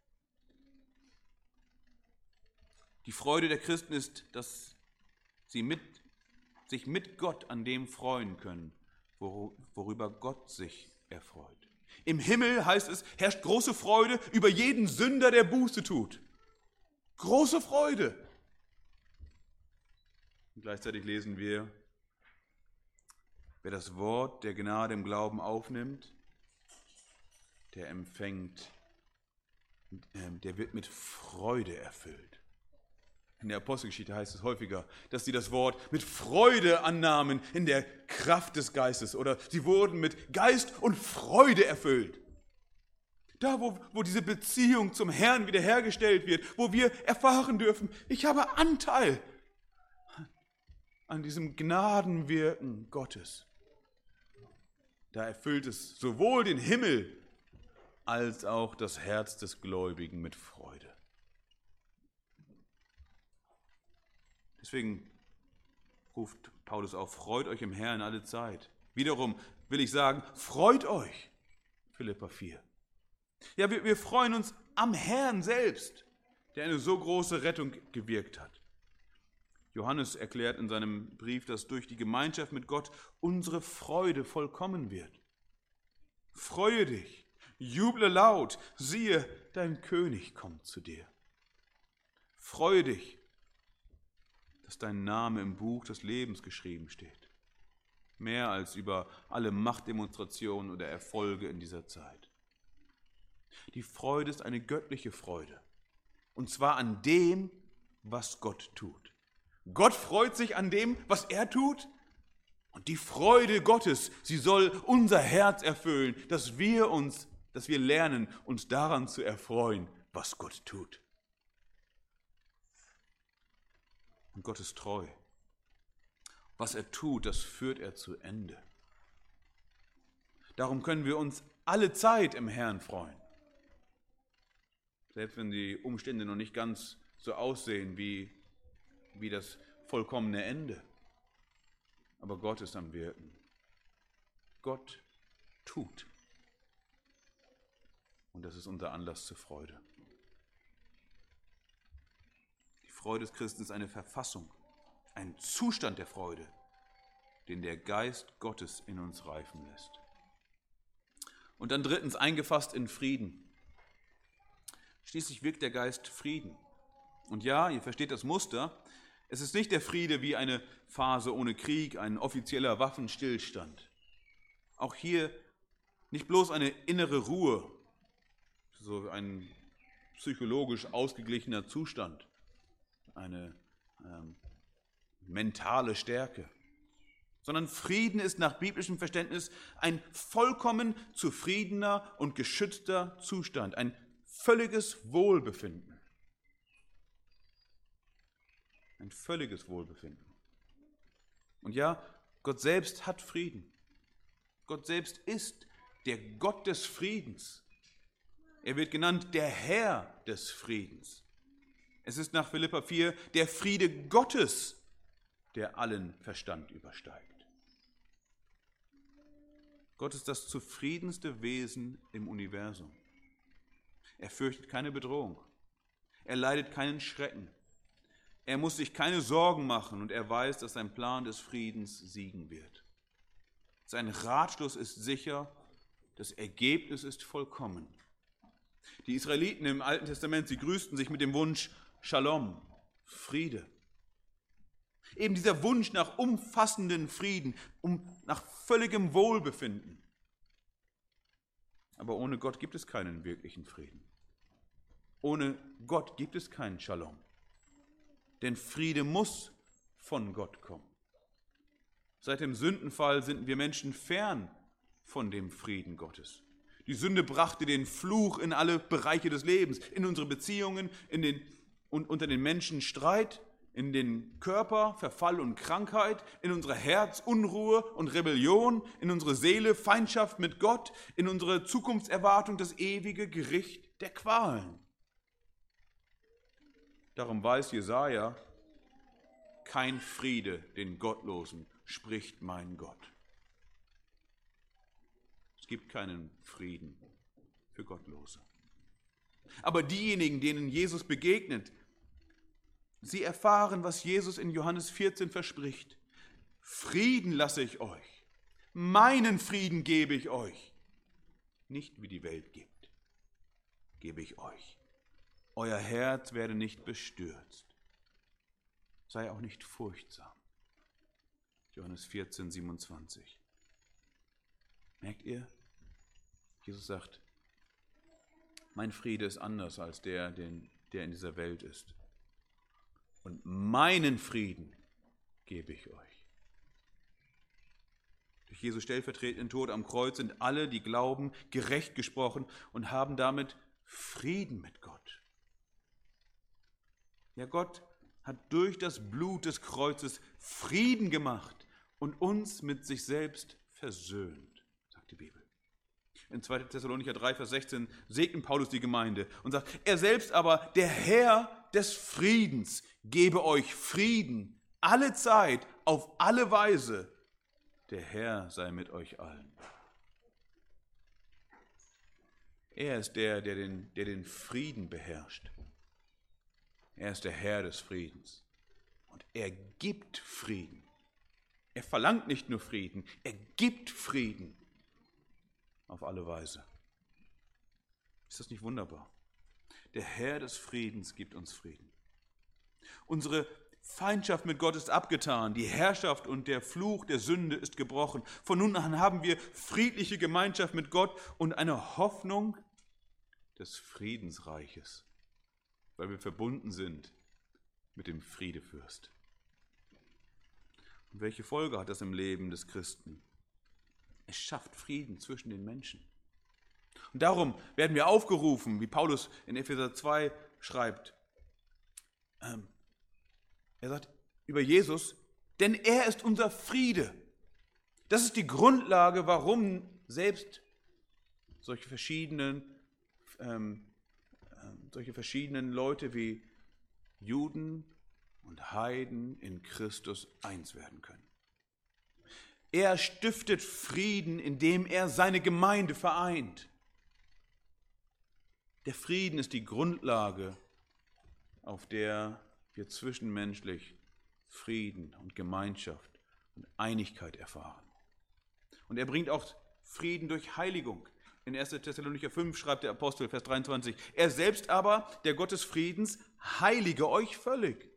Die Freude der Christen ist, dass sie sich mit Gott an dem freuen können, worüber Gott sich erfreut. Im Himmel, heißt es, herrscht große Freude über jeden Sünder, der Buße tut. Große Freude. Und gleichzeitig lesen wir, wer das Wort der Gnade im Glauben aufnimmt, der empfängt, der wird mit Freude erfüllt. In der Apostelgeschichte heißt es häufiger, dass sie das Wort mit Freude annahmen in der Kraft des Geistes oder sie wurden mit Geist und Freude erfüllt. Da, wo diese Beziehung zum Herrn wiederhergestellt wird, wo wir erfahren dürfen, ich habe Anteil an diesem Gnadenwirken Gottes. Da erfüllt es sowohl den Himmel als auch das Herz des Gläubigen mit Freude. Deswegen ruft Paulus auf, freut euch im Herrn alle Zeit. Wiederum will ich sagen, freut euch, Philipper 4. Ja, wir freuen uns am Herrn selbst, der eine so große Rettung gewirkt hat. Johannes erklärt in seinem Brief, dass durch die Gemeinschaft mit Gott unsere Freude vollkommen wird. Freue dich, juble laut, siehe, dein König kommt zu dir. Freue dich, dass dein Name im Buch des Lebens geschrieben steht. Mehr als über alle Machtdemonstrationen oder Erfolge in dieser Zeit. Die Freude ist eine göttliche Freude. Und zwar an dem, was Gott tut. Gott freut sich an dem, was er tut. Und die Freude Gottes, sie soll unser Herz erfüllen, dass wir lernen, uns daran zu erfreuen, was Gott tut. Und Gott ist treu. Was er tut, das führt er zu Ende. Darum können wir uns alle Zeit im Herrn freuen. Selbst wenn die Umstände noch nicht ganz so aussehen wie das vollkommene Ende. Aber Gott ist am Wirken. Gott tut. Und das ist unser Anlass zur Freude. Die Freude des Christen ist eine Verfassung. Ein Zustand der Freude, den der Geist Gottes in uns reifen lässt. Und dann drittens, eingefasst in Frieden. Schließlich wirkt der Geist Frieden. Und ja, ihr versteht das Muster, es ist nicht der Friede wie eine Phase ohne Krieg, ein offizieller Waffenstillstand. Auch hier nicht bloß eine innere Ruhe, so ein psychologisch ausgeglichener Zustand, eine mentale Stärke, sondern Frieden ist nach biblischem Verständnis ein vollkommen zufriedener und geschützter Zustand, ein völliges Wohlbefinden. Ein völliges Wohlbefinden. Und ja, Gott selbst hat Frieden. Gott selbst ist der Gott des Friedens. Er wird genannt der Herr des Friedens. Es ist nach Philipper 4 der Friede Gottes, der allen Verstand übersteigt. Gott ist das zufriedenste Wesen im Universum. Er fürchtet keine Bedrohung. Er leidet keinen Schrecken. Er muss sich keine Sorgen machen und er weiß, dass sein Plan des Friedens siegen wird. Sein Ratschluss ist sicher, das Ergebnis ist vollkommen. Die Israeliten im Alten Testament, sie grüßten sich mit dem Wunsch Shalom, Friede. Eben dieser Wunsch nach umfassenden Frieden, nach völligem Wohlbefinden. Aber ohne Gott gibt es keinen wirklichen Frieden. Ohne Gott gibt es keinen Shalom. Denn Friede muss von Gott kommen. Seit dem Sündenfall sind wir Menschen fern von dem Frieden Gottes. Die Sünde brachte den Fluch in alle Bereiche des Lebens, in unsere Beziehungen, und unter den Menschen Streit, in den Körper Verfall und Krankheit, in unser Herz Unruhe und Rebellion, in unsere Seele Feindschaft mit Gott, in unsere Zukunftserwartung das ewige Gericht der Qualen. Darum weiß Jesaja, kein Friede den Gottlosen, spricht mein Gott. Es gibt keinen Frieden für Gottlose. Aber diejenigen, denen Jesus begegnet, sie erfahren, was Jesus in Johannes 14 verspricht. Frieden lasse ich euch, meinen Frieden gebe ich euch. Nicht wie die Welt gibt, gebe ich euch. Euer Herz werde nicht bestürzt. Sei auch nicht furchtsam. Johannes 14, 27. Merkt ihr? Jesus sagt, mein Friede ist anders als der in dieser Welt ist. Und meinen Frieden gebe ich euch. Durch Jesu stellvertretenden Tod am Kreuz sind alle, die glauben, gerecht gesprochen und haben damit Frieden mit Gott. Ja, Gott hat durch das Blut des Kreuzes Frieden gemacht und uns mit sich selbst versöhnt, sagt die Bibel. In 2. Thessalonicher 3, Vers 16 segnet Paulus die Gemeinde und sagt, er selbst aber, der Herr des Friedens, gebe euch Frieden, alle Zeit, auf alle Weise. Der Herr sei mit euch allen. Er ist der den Frieden beherrscht. Er ist der Herr des Friedens. Und er gibt Frieden. Er verlangt nicht nur Frieden, er gibt Frieden auf alle Weise. Ist das nicht wunderbar? Der Herr des Friedens gibt uns Frieden. Unsere Feindschaft mit Gott ist abgetan, die Herrschaft und der Fluch der Sünde ist gebrochen. Von nun an haben wir friedliche Gemeinschaft mit Gott und eine Hoffnung des Friedensreiches, weil wir verbunden sind mit dem Friedefürst. Und welche Folge hat das im Leben des Christen? Es schafft Frieden zwischen den Menschen. Und darum werden wir aufgerufen, wie Paulus in Epheser 2 schreibt. Er sagt über Jesus, denn er ist unser Friede. Das ist die Grundlage, warum selbst solche verschiedenen Leute wie Juden und Heiden in Christus eins werden können. Er stiftet Frieden, indem er seine Gemeinde vereint. Der Frieden ist die Grundlage, auf der wir zwischenmenschlich Frieden und Gemeinschaft und Einigkeit erfahren. Und er bringt auch Frieden durch Heiligung. In 1. Thessalonicher 5 schreibt der Apostel, Vers 23, er selbst aber, der Gott des Friedens, heilige euch völlig.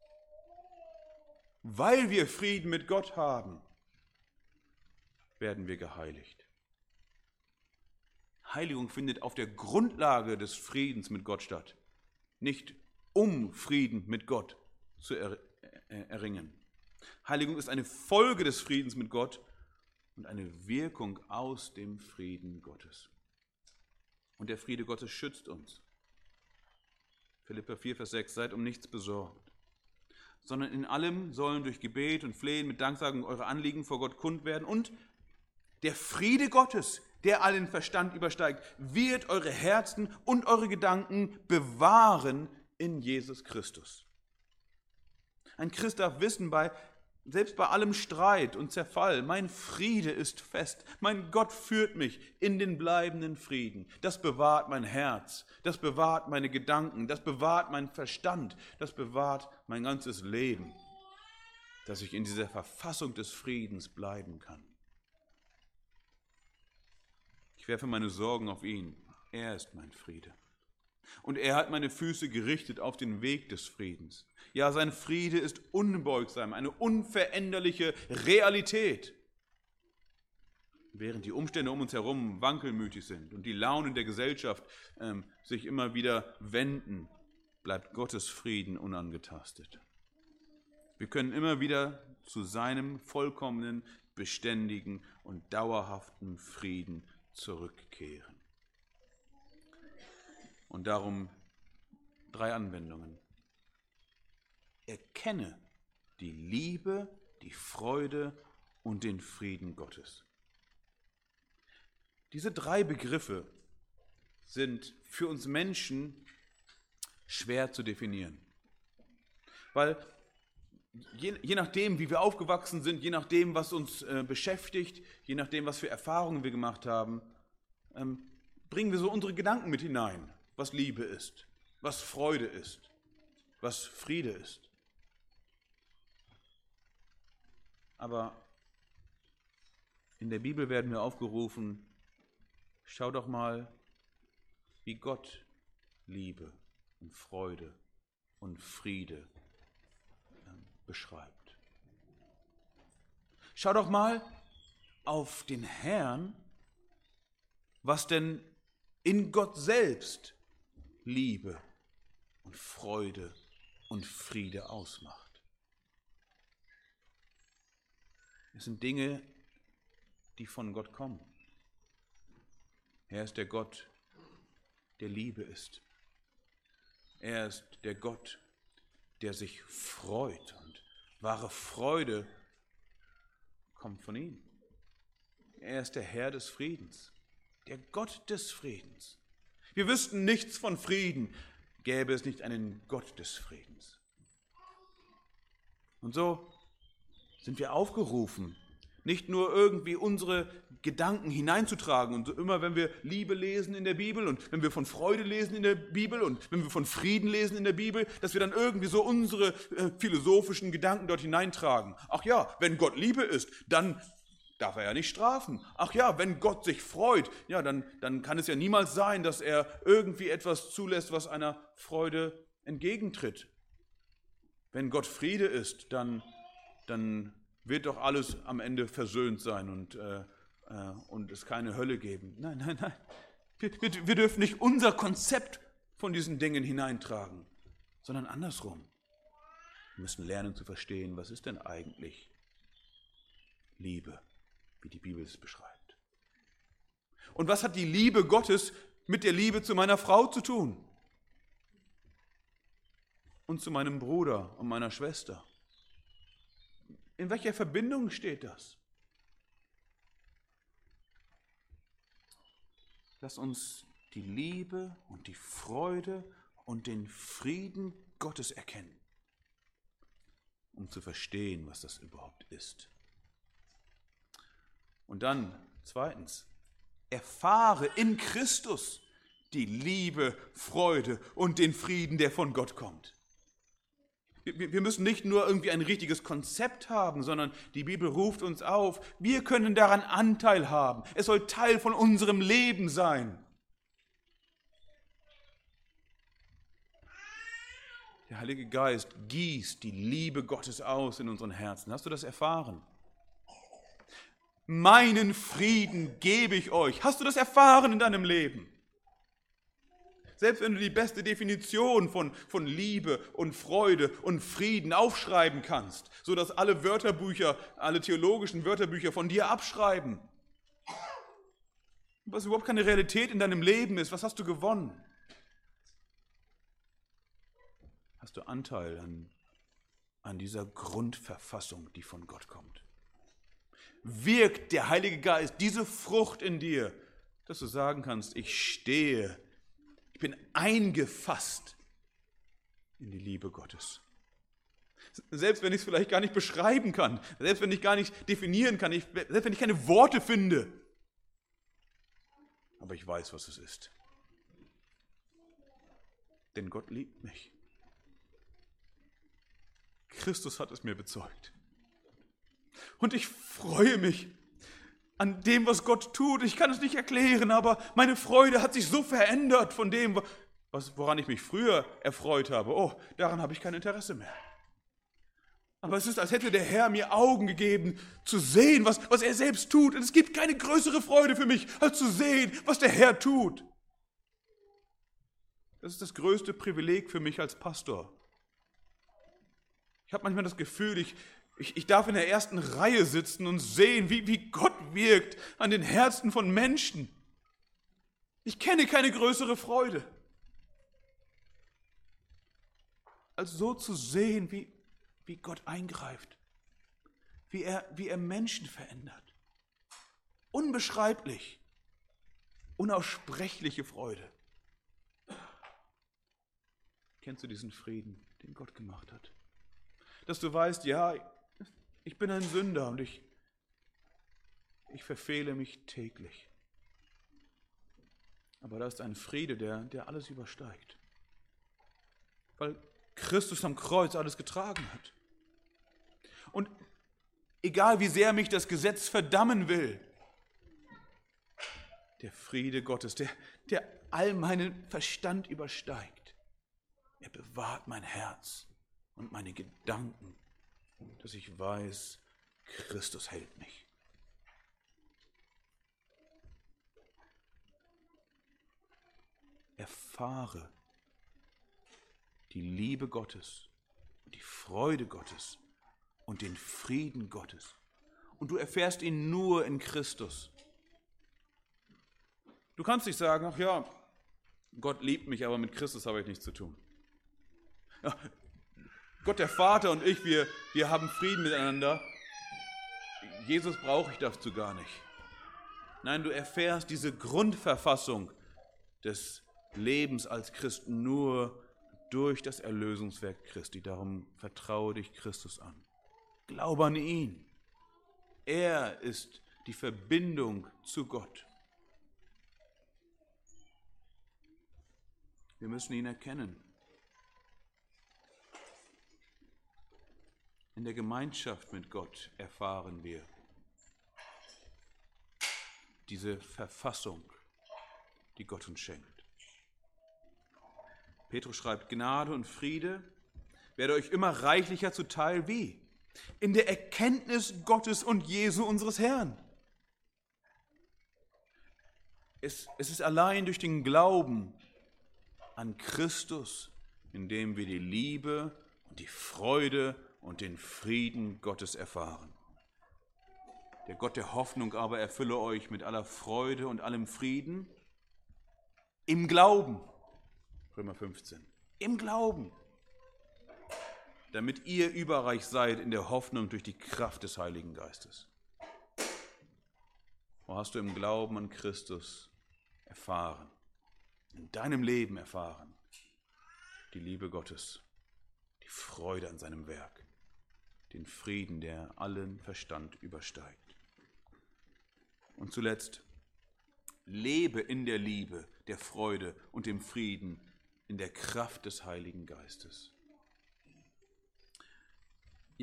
Weil wir Frieden mit Gott haben, werden wir geheiligt. Heiligung findet auf der Grundlage des Friedens mit Gott statt, nicht um Frieden mit Gott zu erringen. Heiligung ist eine Folge des Friedens mit Gott und eine Wirkung aus dem Frieden Gottes. Und der Friede Gottes schützt uns. Philipper 4, Vers 6, seid um nichts besorgt, sondern in allem sollen durch Gebet und Flehen mit Danksagung eure Anliegen vor Gott kund werden und der Friede Gottes, der allen Verstand übersteigt, wird eure Herzen und eure Gedanken bewahren in Jesus Christus. Ein Christ darf wissen, selbst bei allem Streit und Zerfall, mein Friede ist fest. Mein Gott führt mich in den bleibenden Frieden. Das bewahrt mein Herz, das bewahrt meine Gedanken, das bewahrt meinen Verstand, das bewahrt mein ganzes Leben, dass ich in dieser Verfassung des Friedens bleiben kann. Ich werfe meine Sorgen auf ihn. Er ist mein Friede. Und er hat meine Füße gerichtet auf den Weg des Friedens. Ja, sein Friede ist unbeugsam, eine unveränderliche Realität. Während die Umstände um uns herum wankelmütig sind und die Launen der Gesellschaft sich immer wieder wenden, bleibt Gottes Frieden unangetastet. Wir können immer wieder zu seinem vollkommenen, beständigen und dauerhaften Frieden zurückkehren. Und darum 3 Anwendungen. Erkenne die Liebe, die Freude und den Frieden Gottes. Diese 3 Begriffe sind für uns Menschen schwer zu definieren. Weil je nachdem, wie wir aufgewachsen sind, je nachdem, was uns beschäftigt, je nachdem, was für Erfahrungen wir gemacht haben, bringen wir so unsere Gedanken mit hinein, was Liebe ist, was Freude ist, was Friede ist. Aber in der Bibel werden wir aufgerufen, schau doch mal, wie Gott Liebe und Freude und Friede beschreibt. Schau doch mal auf den Herrn, was denn in Gott selbst Liebe und Freude und Friede ausmacht. Es sind Dinge, die von Gott kommen. Er ist der Gott, der Liebe ist. Er ist der Gott, der sich freut, und wahre Freude kommt von ihm. Er ist der Herr des Friedens, der Gott des Friedens. Wir wüssten nichts von Frieden, gäbe es nicht einen Gott des Friedens. Und so sind wir aufgerufen, nicht nur irgendwie unsere Gedanken hineinzutragen. Und so immer, wenn wir Liebe lesen in der Bibel und wenn wir von Freude lesen in der Bibel und wenn wir von Frieden lesen in der Bibel, dass wir dann irgendwie so unsere philosophischen Gedanken dort hineintragen. Ach ja, wenn Gott Liebe ist, dann darf er ja nicht strafen. Ach ja, wenn Gott sich freut, ja, dann kann es ja niemals sein, dass er irgendwie etwas zulässt, was einer Freude entgegentritt. Wenn Gott Friede ist, dann wird doch alles am Ende versöhnt sein und es keine Hölle geben. Nein. Wir dürfen nicht unser Konzept von diesen Dingen hineintragen, sondern andersrum. Wir müssen lernen zu verstehen, was ist denn eigentlich Liebe, wie die Bibel es beschreibt. Und was hat die Liebe Gottes mit der Liebe zu meiner Frau zu tun? Und zu meinem Bruder und meiner Schwester? In welcher Verbindung steht das? Lass uns die Liebe und die Freude und den Frieden Gottes erkennen, um zu verstehen, was das überhaupt ist. Und dann, 2. Erfahre in Christus die Liebe, Freude und den Frieden, der von Gott kommt. Wir müssen nicht nur irgendwie ein richtiges Konzept haben, sondern die Bibel ruft uns auf, wir können daran Anteil haben. Es soll Teil von unserem Leben sein. Der Heilige Geist gießt die Liebe Gottes aus in unseren Herzen. Hast du das erfahren? Meinen Frieden gebe ich euch. Hast du das erfahren in deinem Leben? Selbst wenn du die beste Definition von Liebe und Freude und Frieden aufschreiben kannst, sodass alle Wörterbücher, alle theologischen Wörterbücher von dir abschreiben, was überhaupt keine Realität in deinem Leben ist, was hast du gewonnen? Hast du Anteil an dieser Grundverfassung, die von Gott kommt? Wirkt der Heilige Geist diese Frucht in dir, dass du sagen kannst, ich stehe, ich bin eingefasst in die Liebe Gottes. Selbst wenn ich es vielleicht gar nicht beschreiben kann, selbst wenn ich gar nicht definieren kann, selbst wenn ich keine Worte finde, aber ich weiß, was es ist. Denn Gott liebt mich. Christus hat es mir bezeugt. Und ich freue mich an dem, was Gott tut. Ich kann es nicht erklären, aber meine Freude hat sich so verändert von dem, woran ich mich früher erfreut habe. Oh, daran habe ich kein Interesse mehr. Aber es ist, als hätte der Herr mir Augen gegeben, zu sehen, was er selbst tut. Und es gibt keine größere Freude für mich, als zu sehen, was der Herr tut. Das ist das größte Privileg für mich als Pastor. Ich habe manchmal das Gefühl, ich darf in der ersten Reihe sitzen und sehen, wie Gott wirkt an den Herzen von Menschen. Ich kenne keine größere Freude, als so zu sehen, wie Gott eingreift, wie er Menschen verändert. Unbeschreiblich, unaussprechliche Freude. Kennst du diesen Frieden, den Gott gemacht hat? Dass du weißt, ja, ich bin ein Sünder und ich verfehle mich täglich. Aber da ist ein Friede, der alles übersteigt. Weil Christus am Kreuz alles getragen hat. Und egal wie sehr mich das Gesetz verdammen will, der Friede Gottes, der all meinen Verstand übersteigt, er bewahrt mein Herz und meine Gedanken, dass ich weiß, Christus hält mich. Erfahre die Liebe Gottes, die Freude Gottes und den Frieden Gottes. Und du erfährst ihn nur in Christus. Du kannst nicht sagen, ach ja, Gott liebt mich, aber mit Christus habe ich nichts zu tun. Ja, Gott der Vater und ich, wir haben Frieden miteinander. Jesus brauche ich dazu gar nicht. Nein, du erfährst diese Grundverfassung des Lebens als Christ nur durch das Erlösungswerk Christi. Darum vertraue dich Christus an. Glaube an ihn. Er ist die Verbindung zu Gott. Wir müssen ihn erkennen. In der Gemeinschaft mit Gott erfahren wir diese Verfassung, die Gott uns schenkt. Petrus schreibt, Gnade und Friede werde euch immer reichlicher zuteil, wie? In der Erkenntnis Gottes und Jesu unseres Herrn. Es ist allein durch den Glauben an Christus, in dem wir die Liebe und die Freude und den Frieden Gottes erfahren. Der Gott der Hoffnung aber erfülle euch mit aller Freude und allem Frieden im Glauben. Römer 15. Im Glauben. Damit ihr überreich seid in der Hoffnung durch die Kraft des Heiligen Geistes. Wo hast du im Glauben an Christus erfahren, in deinem Leben erfahren, die Liebe Gottes, die Freude an seinem Werk, den Frieden, der allen Verstand übersteigt. Und zuletzt, lebe in der Liebe, der Freude und dem Frieden in der Kraft des Heiligen Geistes.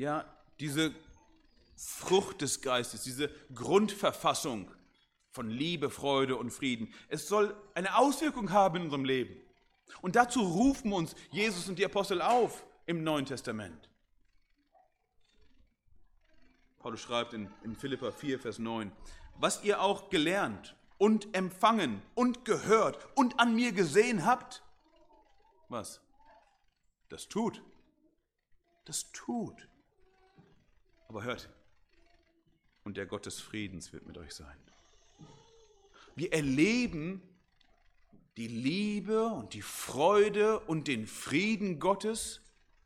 ja, diese Frucht des Geistes, diese Grundverfassung von Liebe, Freude und Frieden, es soll eine Auswirkung haben in unserem Leben. Und dazu rufen uns Jesus und die Apostel auf im Neuen Testament. Paulus schreibt in Philipper 4, Vers 9, was ihr auch gelernt und empfangen und gehört und an mir gesehen habt, was? Das tut. Das tut. Aber hört, und der Gott des Friedens wird mit euch sein. Wir erleben die Liebe und die Freude und den Frieden Gottes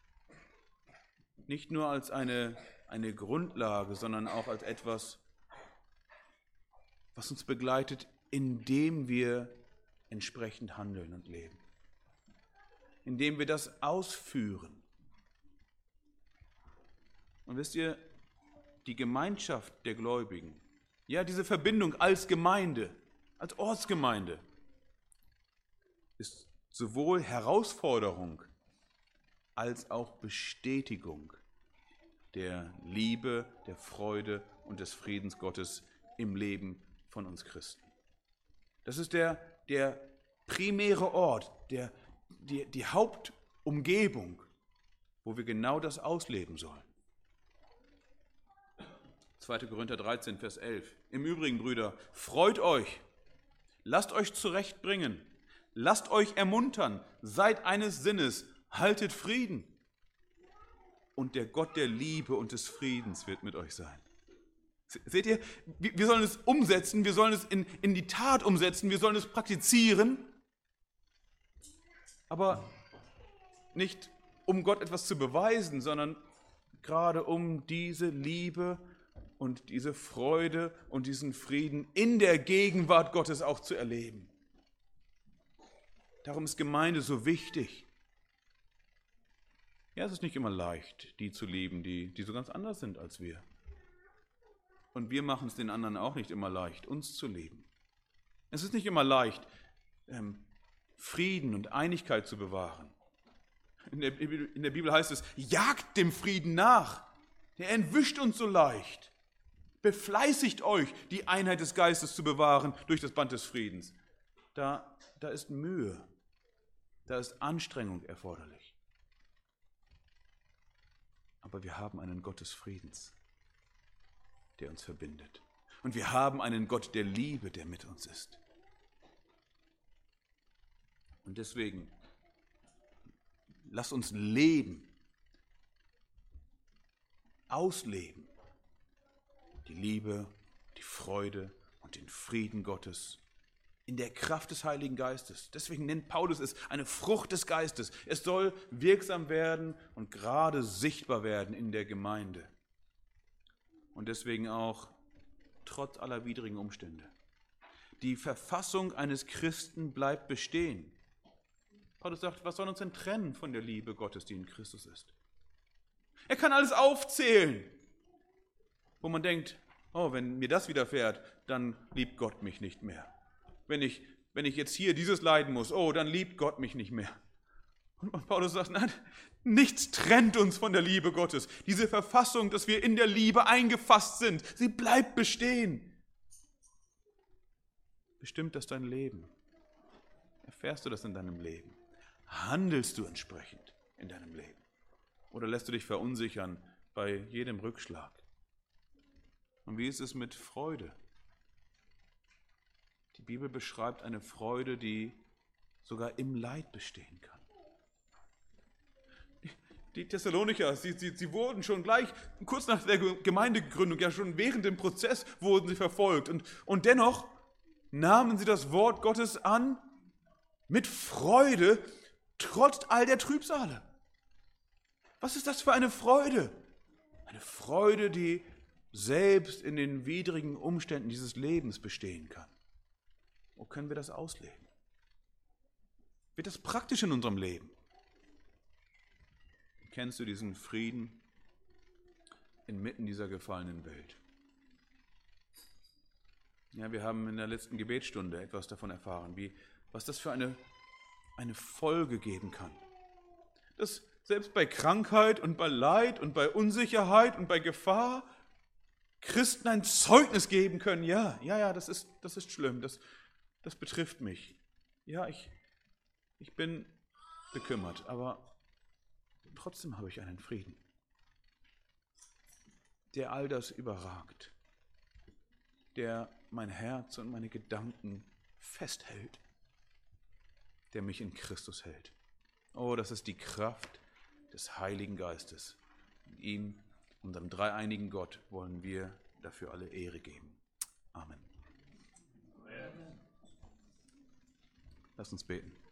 nicht nur als eine Grundlage, sondern auch als etwas, was uns begleitet, indem wir entsprechend handeln und leben. Indem wir das ausführen. Und wisst ihr, die Gemeinschaft der Gläubigen, ja, diese Verbindung als Gemeinde, als Ortsgemeinde, ist sowohl Herausforderung als auch Bestätigung der Liebe, der Freude und des Friedens Gottes im Leben von uns Christen. Das ist der primäre Ort, die Hauptumgebung, wo wir genau das ausleben sollen. 2. Korinther 13, Vers 11. Im Übrigen, Brüder, freut euch, lasst euch zurechtbringen, lasst euch ermuntern, seid eines Sinnes, haltet Frieden. Und der Gott der Liebe und des Friedens wird mit euch sein. Seht ihr, wir sollen es umsetzen, wir sollen es in die Tat umsetzen, wir sollen es praktizieren, aber nicht um Gott etwas zu beweisen, sondern gerade um diese Liebe und diese Freude und diesen Frieden in der Gegenwart Gottes auch zu erleben. Darum ist Gemeinde so wichtig. Ja, es ist nicht immer leicht, die zu lieben, die so ganz anders sind als wir. Und wir machen es den anderen auch nicht immer leicht, uns zu lieben. Es ist nicht immer leicht, Frieden und Einigkeit zu bewahren. In der Bibel heißt es, jagt dem Frieden nach. Der entwischt uns so leicht. Befleißigt euch, die Einheit des Geistes zu bewahren durch das Band des Friedens. Da ist Mühe, da ist Anstrengung erforderlich. Aber wir haben einen Gott des Friedens, der uns verbindet. Und wir haben einen Gott der Liebe, der mit uns ist. Und deswegen, lasst uns leben, ausleben, die Liebe, die Freude und den Frieden Gottes in der Kraft des Heiligen Geistes. Deswegen nennt Paulus es eine Frucht des Geistes. Es soll wirksam werden und gerade sichtbar werden in der Gemeinde. Und deswegen auch trotz aller widrigen Umstände. Die Verfassung eines Christen bleibt bestehen. Paulus sagt, was soll uns denn trennen von der Liebe Gottes, die in Christus ist? Er kann alles aufzählen, wo man denkt, oh, wenn mir das widerfährt, dann liebt Gott mich nicht mehr. Wenn ich jetzt hier dieses leiden muss, oh, dann liebt Gott mich nicht mehr. Und Paulus sagt, nein, nichts trennt uns von der Liebe Gottes. Diese Verfassung, dass wir in der Liebe eingefasst sind, sie bleibt bestehen. Bestimmt das dein Leben? Erfährst du das in deinem Leben? Handelst du entsprechend in deinem Leben? Oder lässt du dich verunsichern bei jedem Rückschlag? Und wie ist es mit Freude? Die Bibel beschreibt eine Freude, die sogar im Leid bestehen kann. Die Thessalonicher, sie wurden schon gleich, kurz nach der Gemeindegründung, ja schon während dem Prozess wurden sie verfolgt. Und dennoch nahmen sie das Wort Gottes an mit Freude, trotz all der Trübsale. Was ist das für eine Freude? Eine Freude, die selbst in den widrigen Umständen dieses Lebens bestehen kann. Wo können wir das ausleben? Wird das praktisch in unserem Leben? Kennst du diesen Frieden inmitten dieser gefallenen Welt? Ja, wir haben in der letzten Gebetsstunde etwas davon erfahren, was das für eine Folge geben kann. selbst bei Krankheit und bei Leid und bei Unsicherheit und bei Gefahr Christen ein Zeugnis geben können. Ja, das ist schlimm, das betrifft mich. Ja, ich bin bekümmert, aber trotzdem habe ich einen Frieden, der all das überragt, der mein Herz und meine Gedanken festhält, der mich in Christus hält. Oh, das ist die Kraft des Heiligen Geistes. Und ihm, unserem dreieinigen Gott, wollen wir dafür alle Ehre geben. Amen. Lass uns beten.